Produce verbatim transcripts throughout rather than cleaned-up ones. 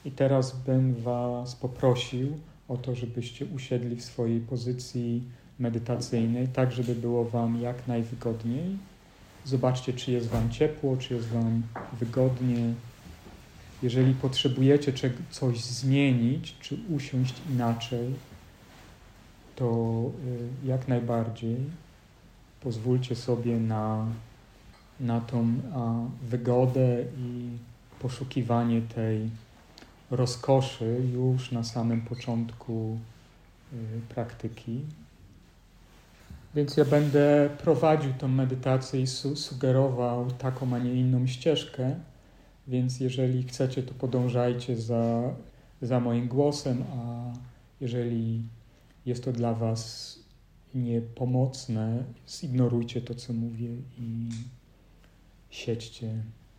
I teraz bym Was poprosił o to, żebyście usiedli w swojej pozycji medytacyjnej, tak żeby było Wam jak najwygodniej. Zobaczcie, czy jest Wam ciepło, czy jest Wam wygodnie. Jeżeli potrzebujecie coś zmienić, czy usiąść inaczej, to jak najbardziej pozwólcie sobie na, na tą a, wygodę i poszukiwanie tej rozkoszy już na samym początku y, praktyki. Więc ja będę prowadził tą medytację i su- sugerował taką, a nie inną ścieżkę, więc jeżeli chcecie, to podążajcie za, za moim głosem, a jeżeli jest to dla Was niepomocne, zignorujcie to, co mówię i siedźcie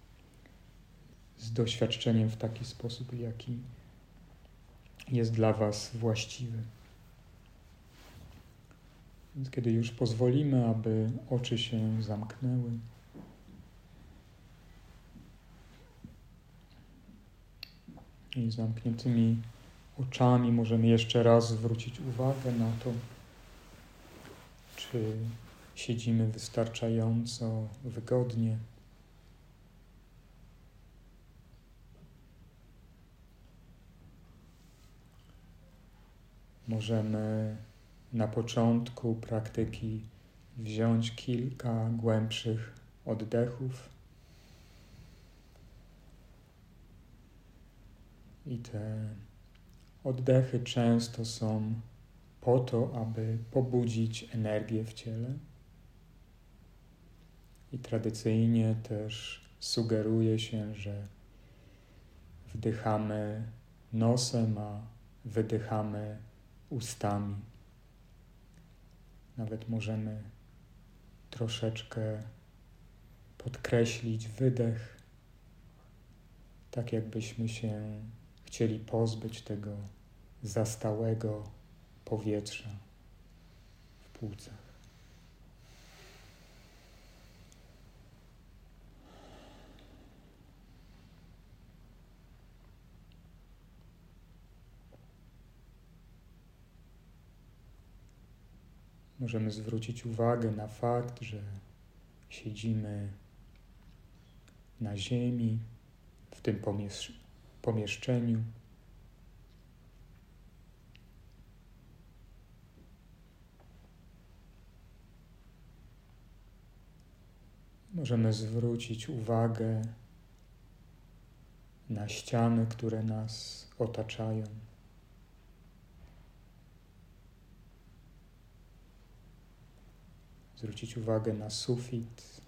z doświadczeniem w taki sposób, jaki jest dla Was właściwy. Więc kiedy już pozwolimy, aby oczy się zamknęły, i zamkniętymi oczami możemy jeszcze raz zwrócić uwagę na to, czy siedzimy wystarczająco wygodnie. Możemy na początku praktyki wziąć kilka głębszych oddechów i te oddechy często są po to, aby pobudzić energię w ciele. I tradycyjnie też sugeruje się, że wdychamy nosem, a wydychamy ustami. Nawet możemy troszeczkę podkreślić wydech, tak jakbyśmy się chcieli pozbyć tego zastałego powietrza w płucach. Możemy zwrócić uwagę na fakt, że siedzimy na ziemi, w tym pomiesz- pomieszczeniu. Możemy zwrócić uwagę na ściany, które nas otaczają. Zwrócić uwagę na sufit.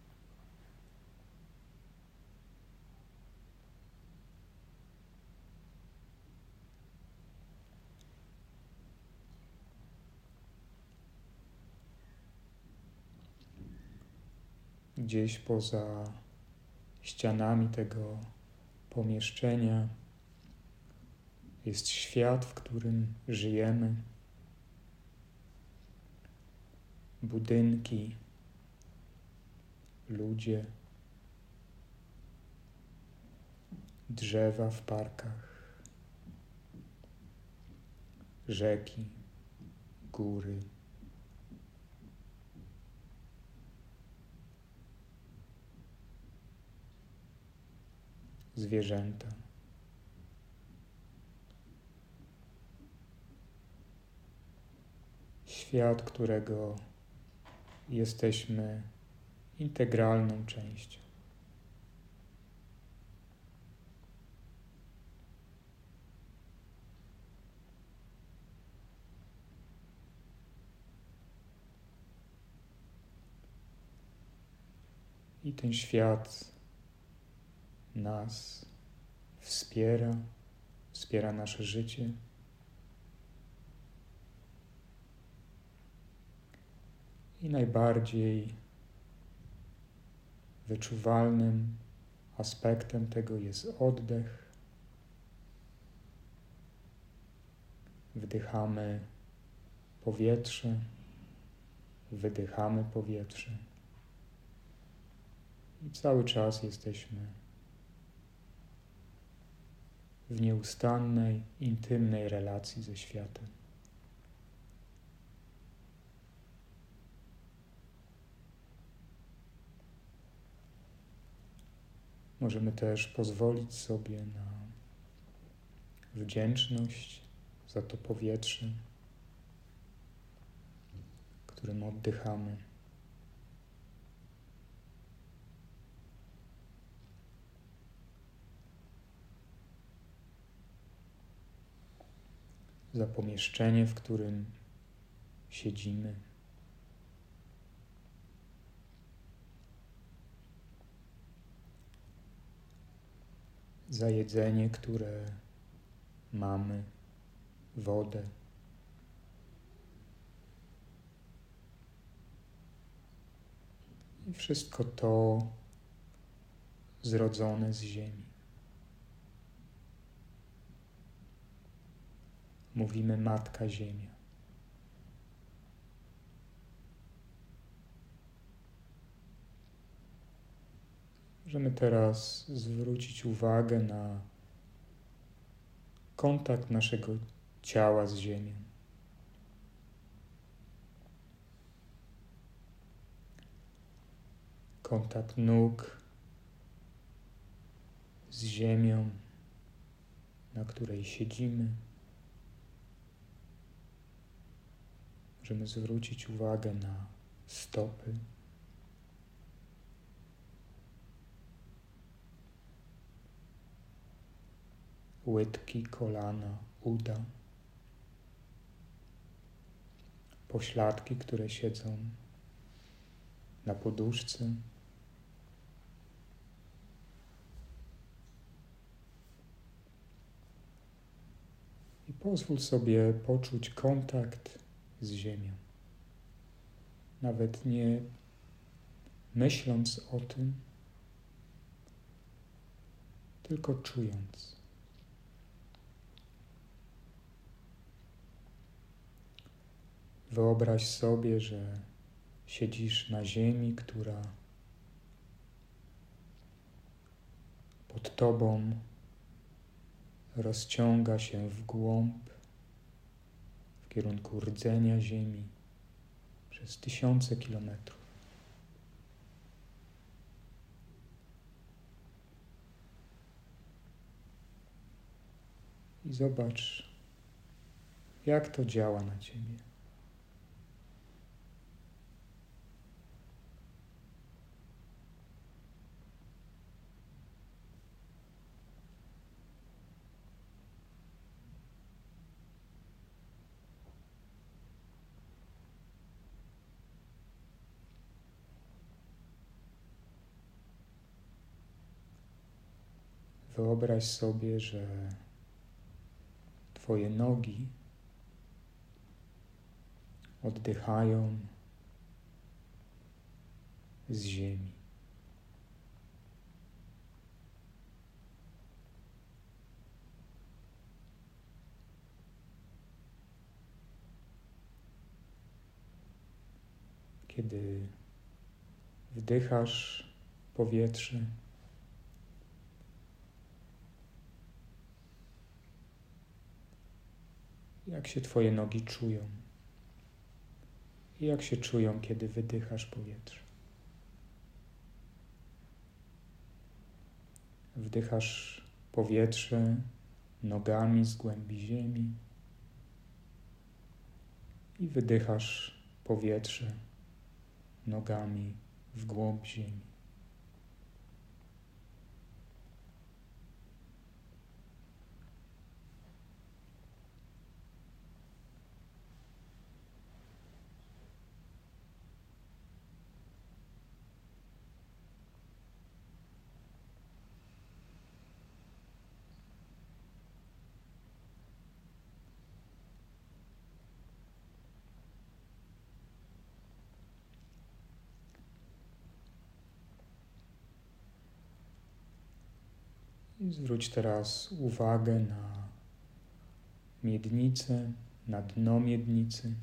Gdzieś poza ścianami tego pomieszczenia jest świat, w którym żyjemy. Budynki, ludzie, drzewa w parkach, rzeki, góry. Zwierzęta. Świat, którego jesteśmy integralną częścią. I ten świat nas wspiera, wspiera nasze życie. I najbardziej wyczuwalnym aspektem tego jest oddech. Wdychamy powietrze, wydychamy powietrze. I cały czas jesteśmy w nieustannej, intymnej relacji ze światem. Możemy też pozwolić sobie na wdzięczność za to powietrze, którym oddychamy. Za pomieszczenie, w którym siedzimy. Za jedzenie, które mamy, wodę. I wszystko to zrodzone z ziemi. Mówimy Matka Ziemia. Możemy teraz zwrócić uwagę na kontakt naszego ciała z ziemią. Kontakt nóg z ziemią, na której siedzimy. Możemy zwrócić uwagę na stopy. Łydki, kolana, uda. Pośladki, które siedzą na poduszce. I pozwól sobie poczuć kontakt z ziemią. Nawet nie myśląc o tym, tylko czując. Wyobraź sobie, że siedzisz na ziemi, która pod tobą rozciąga się w głąb, w kierunku rdzenia ziemi przez tysiące kilometrów. I zobacz, jak to działa na ciebie. Wyobraź sobie, że twoje nogi oddychają z ziemi. Kiedy wdychasz powietrze, jak się twoje nogi czują i jak się czują, kiedy wydychasz powietrze. Wdychasz powietrze nogami z głębi ziemi i wydychasz powietrze nogami w głąb ziemi. I zwróć teraz uwagę na miednicę, na dno miednicy.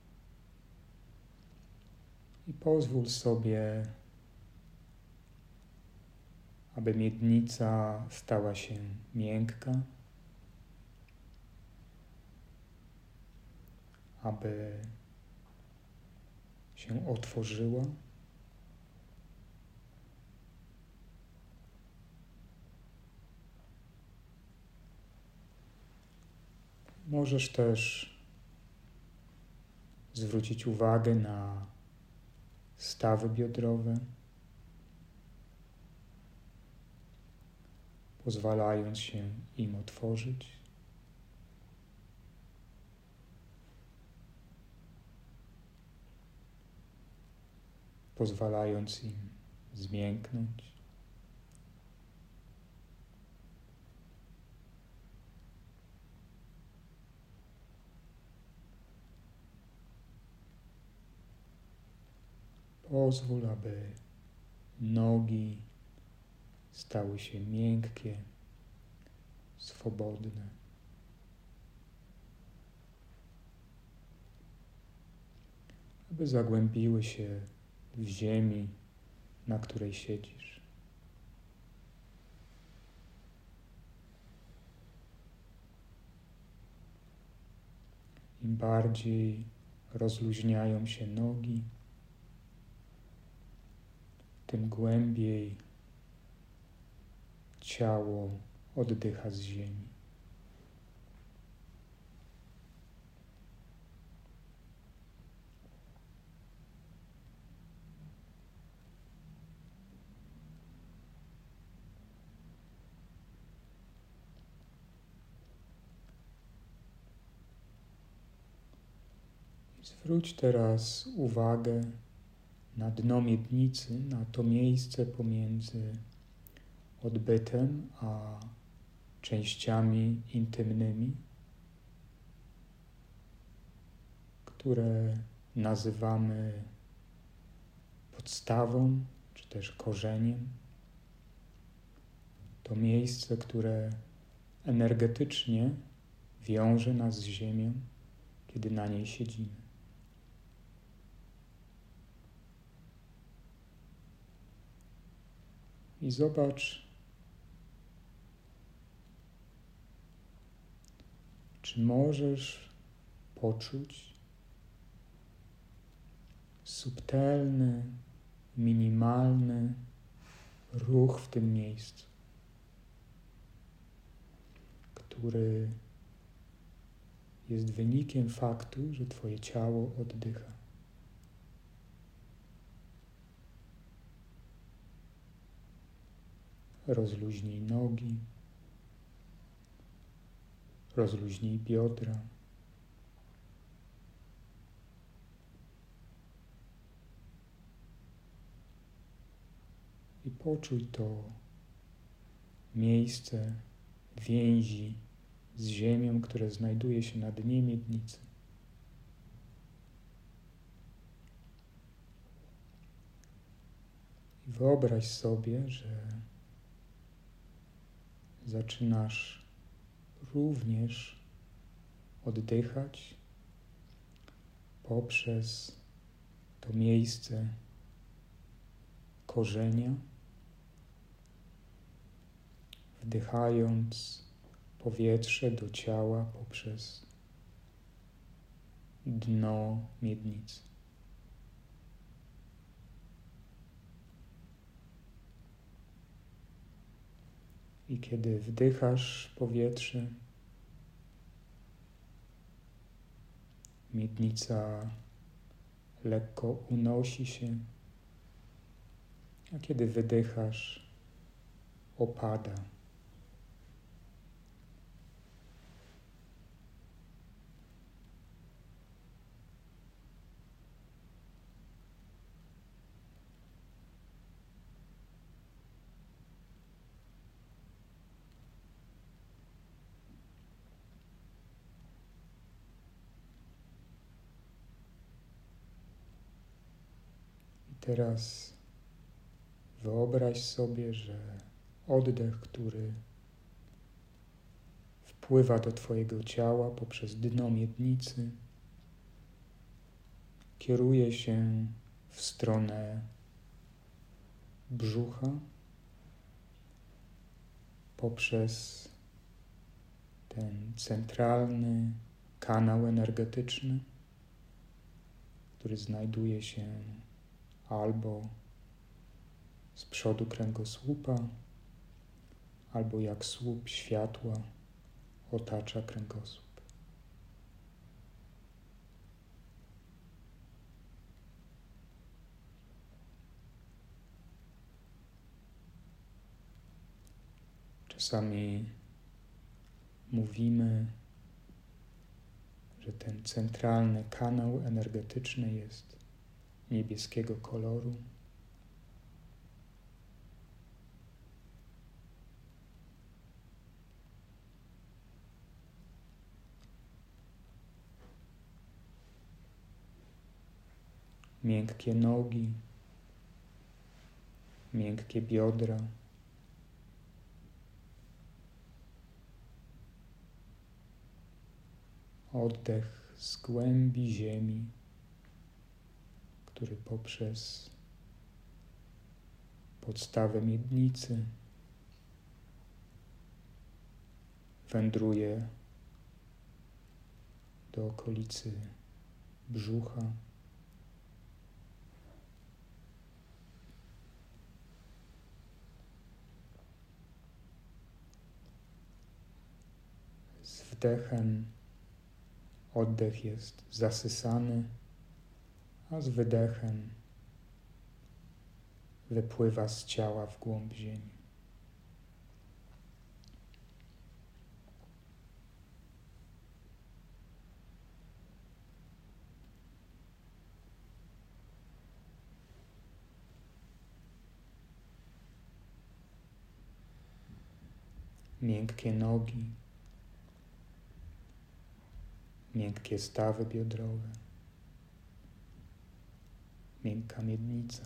I pozwól sobie aby miednica stała się miękka, aby się otworzyła. Możesz też zwrócić uwagę na stawy biodrowe, pozwalając się im otworzyć. Pozwalając im zmięknąć. Pozwól, aby nogi stały się miękkie, swobodne. Aby zagłębiły się w ziemi, na której siedzisz. Im bardziej rozluźniają się nogi, tym głębiej ciało oddycha z ziemi. Zwróć teraz uwagę na dno miednicy, na to miejsce pomiędzy odbytem a częściami intymnymi, które nazywamy podstawą czy też korzeniem. To miejsce, które energetycznie wiąże nas z ziemią, kiedy na niej siedzimy. I zobacz, czy możesz poczuć subtelny, minimalny ruch w tym miejscu, który jest wynikiem faktu, że Twoje ciało oddycha. Rozluźnij nogi, rozluźnij biodra. I poczuj to miejsce więzi z ziemią, które znajduje się na dnie miednicy. I wyobraź sobie, że zaczynasz również oddychać poprzez to miejsce korzenia, wdychając powietrze do ciała poprzez dno miednicy. I kiedy wdychasz powietrze, miednica lekko unosi się, a kiedy wydychasz, opada. Teraz wyobraź sobie, że oddech, który wpływa do Twojego ciała poprzez dno miednicy, kieruje się w stronę brzucha, poprzez ten centralny kanał energetyczny, który znajduje się albo z przodu kręgosłupa, albo jak słup światła otacza kręgosłup. Czasami mówimy, że ten centralny kanał energetyczny jest niebieskiego koloru. Miękkie nogi, miękkie biodra. Oddech z głębi ziemi, który poprzez podstawę miednicy wędruje do okolicy brzucha. Z wdechem oddech jest zasysany, a z wydechem wypływa z ciała w głąb ziemi. Miękkie nogi, miękkie stawy biodrowe, miękka miednica.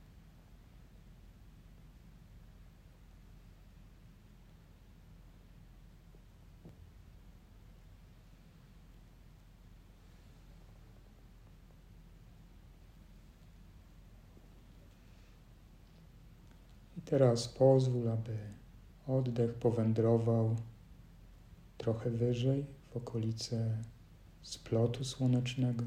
I teraz pozwól, aby oddech powędrował trochę wyżej, w okolice splotu słonecznego.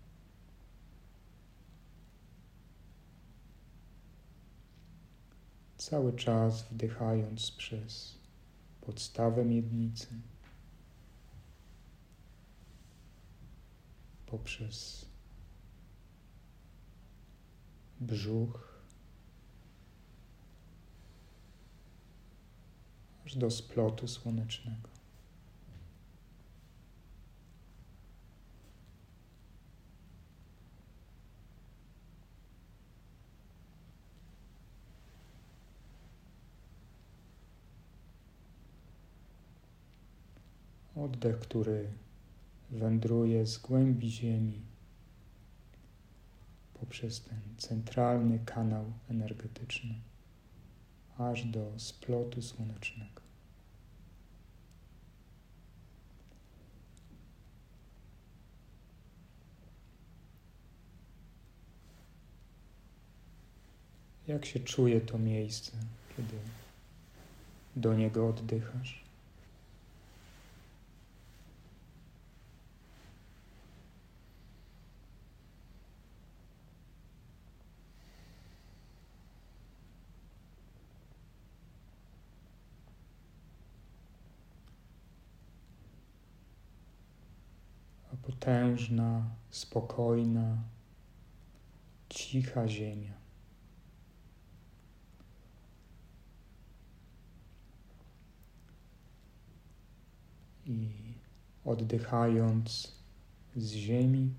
Cały czas wdychając przez podstawę miednicy, poprzez brzuch, aż do splotu słonecznego. Oddech, który wędruje z głębi ziemi poprzez ten centralny kanał energetyczny aż do splotu słonecznego. Jak się czuje to miejsce, kiedy do niego oddychasz? Potężna, spokojna, cicha ziemia. I oddychając z ziemi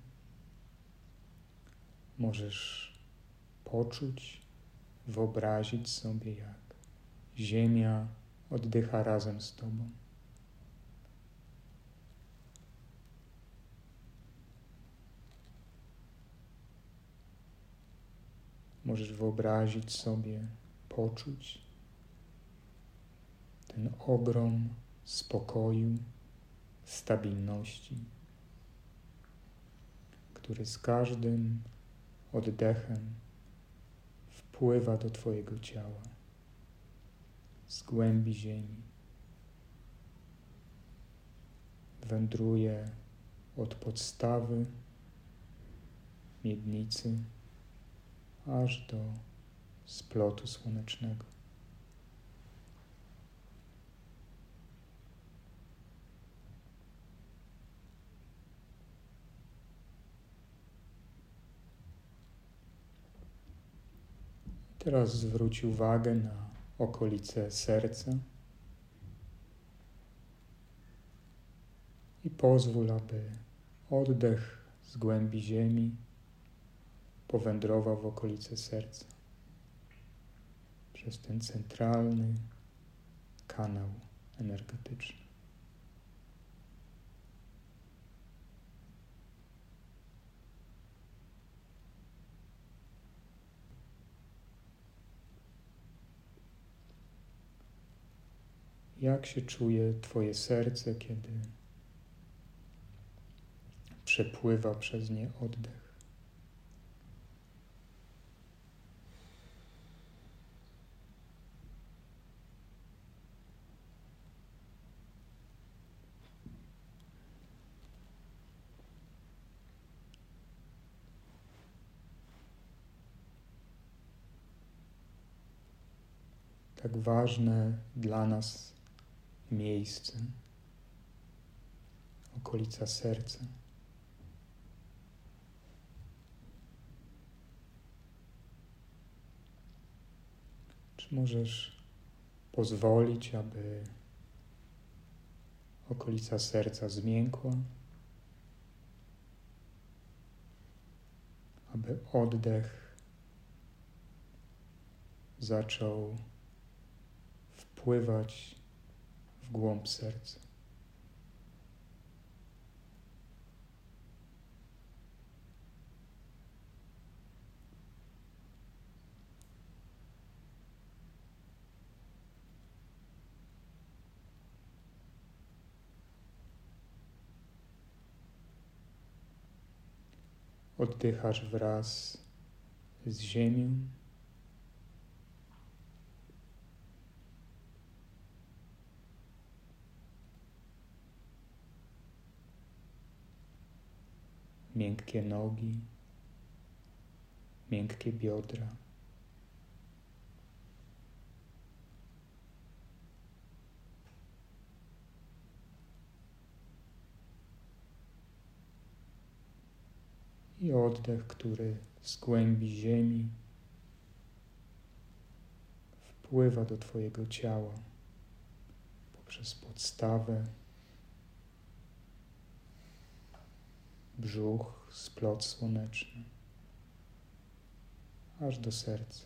możesz poczuć, wyobrazić sobie, jak ziemia oddycha razem z tobą. Możesz wyobrazić sobie, poczuć ten ogrom spokoju, stabilności, który z każdym oddechem wpływa do twojego ciała z głębi ziemi. wędruje od podstawy miednicy aż do splotu słonecznego. Teraz zwróć uwagę na okolice serca i pozwól, aby oddech z głębi ziemi powędrował w okolice serca przez ten centralny kanał energetyczny. Jak się czuje Twoje serce, kiedy przepływa przez nie oddech? Tak ważne dla nas miejsce, okolica serca. Czy możesz pozwolić, aby okolica serca zmiękła, aby oddech zaczął wpływać w głąb serca? Oddychasz wraz z ziemią. Miękkie nogi, miękkie biodra. I oddech, który z głębi ziemi wpływa do Twojego ciała poprzez podstawę, brzuch, splot słoneczny, aż do serca.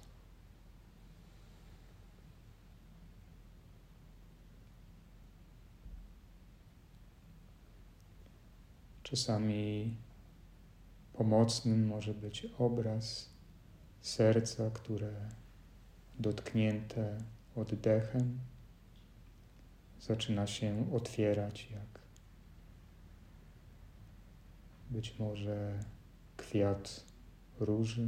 Czasami pomocnym może być obraz serca, które dotknięte oddechem zaczyna się otwierać, jak być może kwiat róży,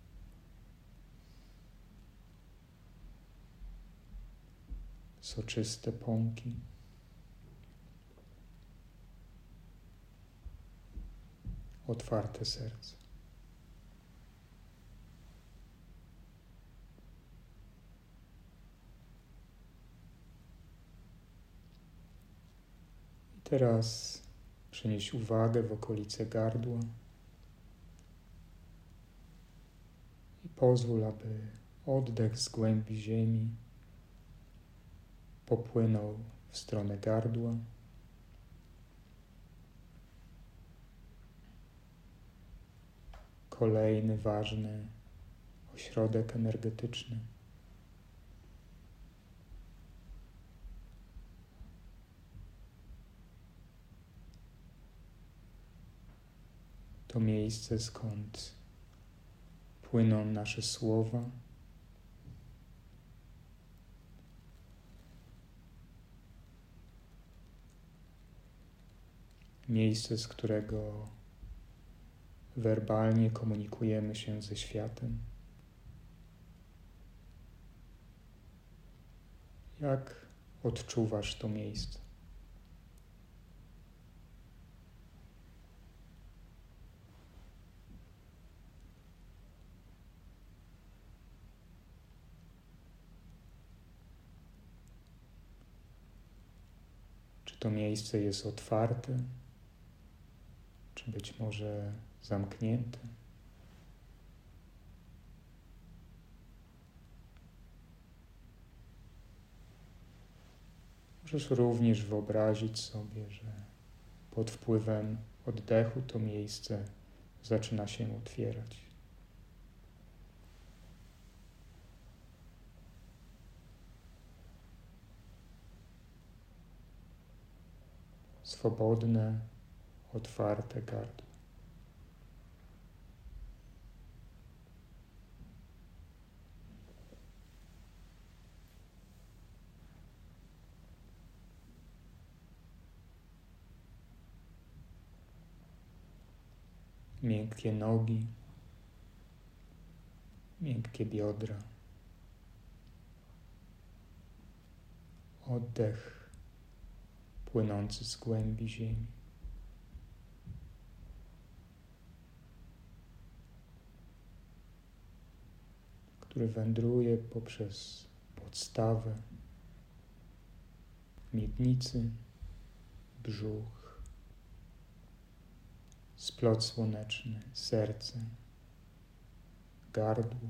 soczyste pąki. Otwarte serce. I teraz przenieś uwagę w okolice gardła i pozwól, aby oddech z głębi ziemi popłynął w stronę gardła. Kolejny ważny ośrodek energetyczny. To miejsce, skąd płyną nasze słowa. Miejsce, z którego werbalnie komunikujemy się ze światem. Jak odczuwasz to miejsce? Czy to miejsce jest otwarte, czy być może zamknięte? Możesz również wyobrazić sobie, że pod wpływem oddechu to miejsce zaczyna się otwierać. Swobodne, otwarte gardło. Miękkie nogi, miękkie biodra. Oddech płynący z głębi ziemi. Który wędruje poprzez podstawę, miednicy, brzuch, splot słoneczny, serce, gardło.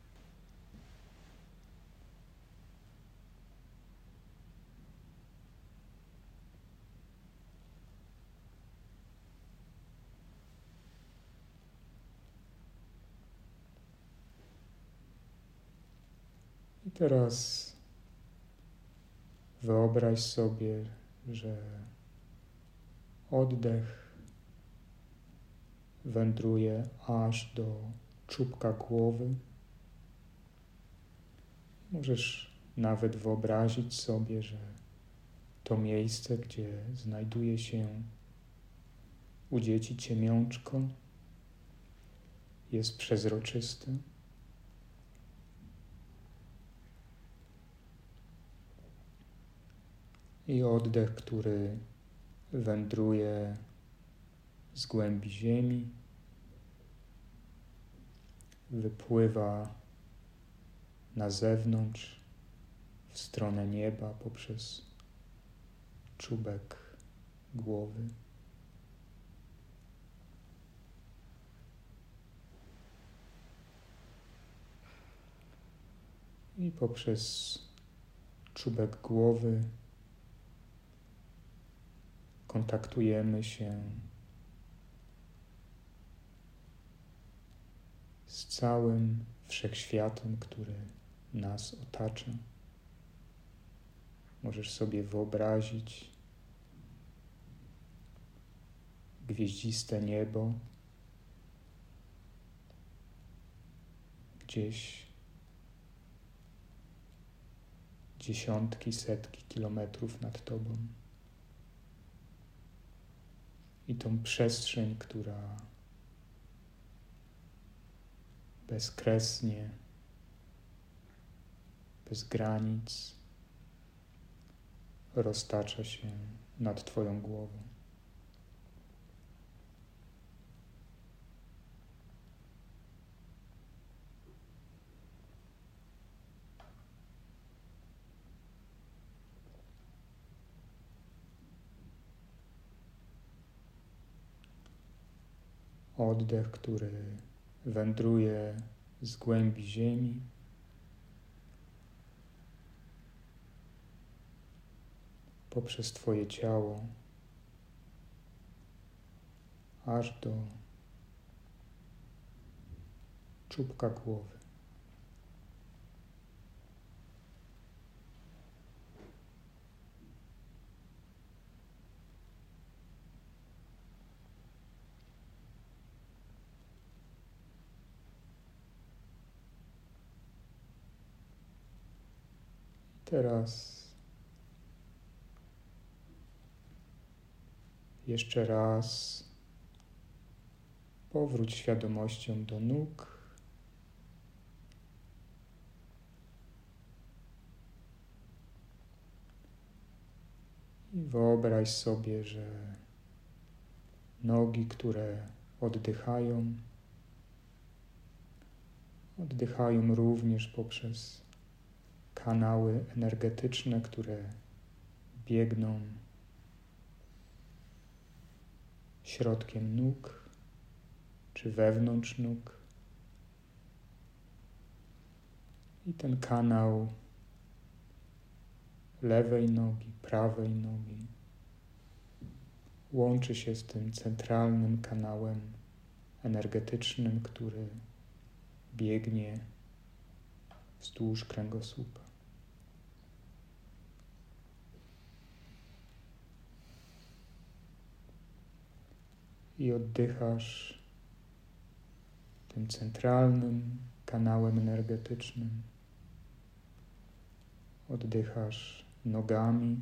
I teraz wyobraź sobie, że oddech wędruje aż do czubka głowy. Możesz nawet wyobrazić sobie, że to miejsce, gdzie znajduje się u dzieci ciemiączko, jest przezroczyste. I oddech, który wędruje z głębi ziemi, wypływa na zewnątrz, w stronę nieba poprzez czubek głowy. I poprzez czubek głowy kontaktujemy się z całym wszechświatem, który nas otacza. Możesz sobie wyobrazić gwieździste niebo gdzieś dziesiątki, setki kilometrów nad tobą. I tą przestrzeń, która bezkresnie, bez granic roztacza się nad twoją głową. Oddech, który wędruje z głębi ziemi, poprzez twoje ciało, aż do czubka głowy. Teraz jeszcze raz powróć świadomością do nóg. I wyobraź sobie, że nogi, które oddychają, oddychają również poprzez kanały energetyczne, które biegną środkiem nóg czy wewnątrz nóg. I ten kanał lewej nogi, prawej nogi łączy się z tym centralnym kanałem energetycznym, który biegnie wzdłuż kręgosłupa. I oddychasz tym centralnym kanałem energetycznym. Oddychasz nogami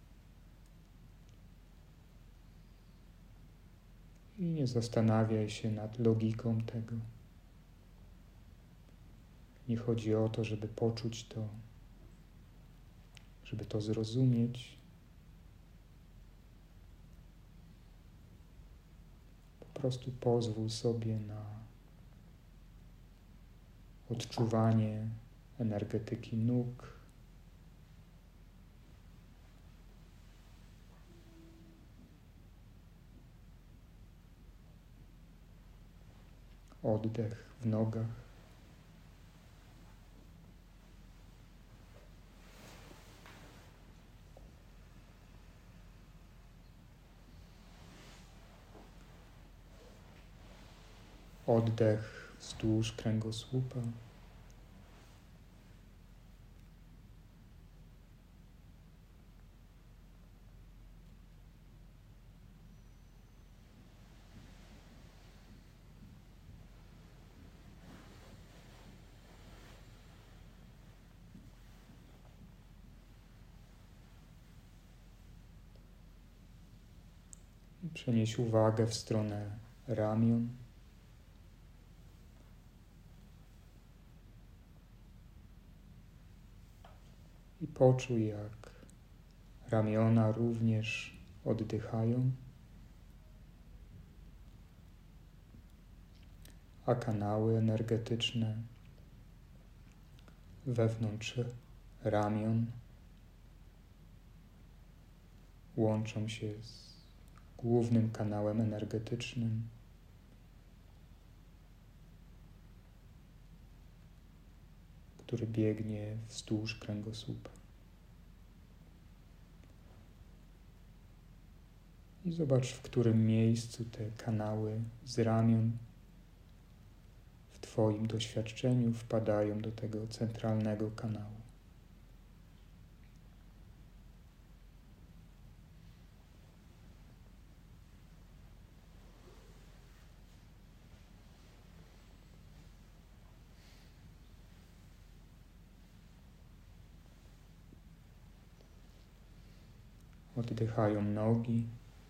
i nie zastanawiaj się nad logiką tego. Nie chodzi o to, żeby poczuć to, żeby to zrozumieć. Po prostu pozwól sobie na odczuwanie energetyki nóg, oddech w nogach. Oddech wzdłuż kręgosłupa. Przenieś uwagę w stronę ramion. I poczuj, jak ramiona również oddychają, a kanały energetyczne wewnątrz ramion łączą się z głównym kanałem energetycznym, który biegnie wzdłuż kręgosłupa. I zobacz, w którym miejscu te kanały z ramion w Twoim doświadczeniu wpadają do tego centralnego kanału. Oddychają nogi,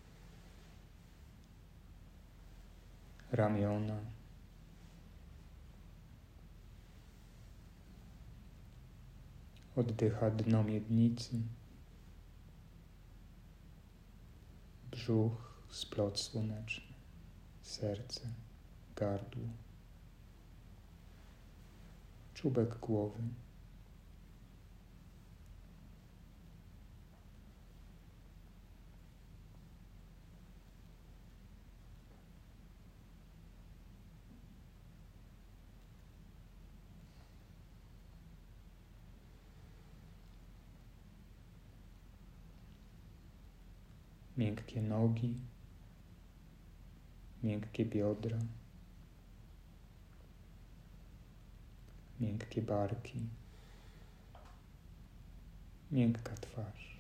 ramiona, oddycha dno miednicy, brzuch, splot słoneczny, serce, gardło, czubek głowy. Miękkie nogi, miękkie biodra, miękkie barki, miękka twarz.